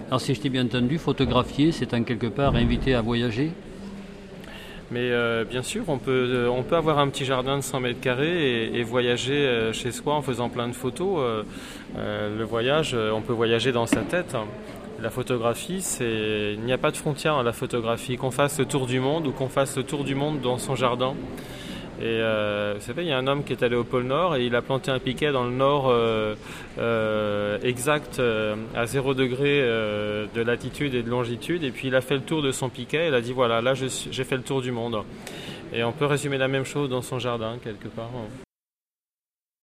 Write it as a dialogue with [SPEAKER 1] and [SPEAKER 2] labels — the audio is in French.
[SPEAKER 1] Alors si je t'ai bien entendu, photographier, c'est en quelque part inviter à voyager.
[SPEAKER 2] Mais bien sûr, on peut avoir un petit jardin de 100 mètres carrés et voyager chez soi en faisant plein de photos. Le voyage, on peut voyager dans sa tête. La photographie, il n'y a pas de frontière dans la photographie. Qu'on fasse le tour du monde ou qu'on fasse le tour du monde dans son jardin. Et vous savez, il y a un homme qui est allé au pôle Nord et il a planté un piquet dans le nord exact à 0 degré de latitude et de longitude. Et puis il a fait le tour de son piquet et il a dit voilà, là j'ai fait le tour du monde. Et on peut résumer la même chose dans son jardin quelque part.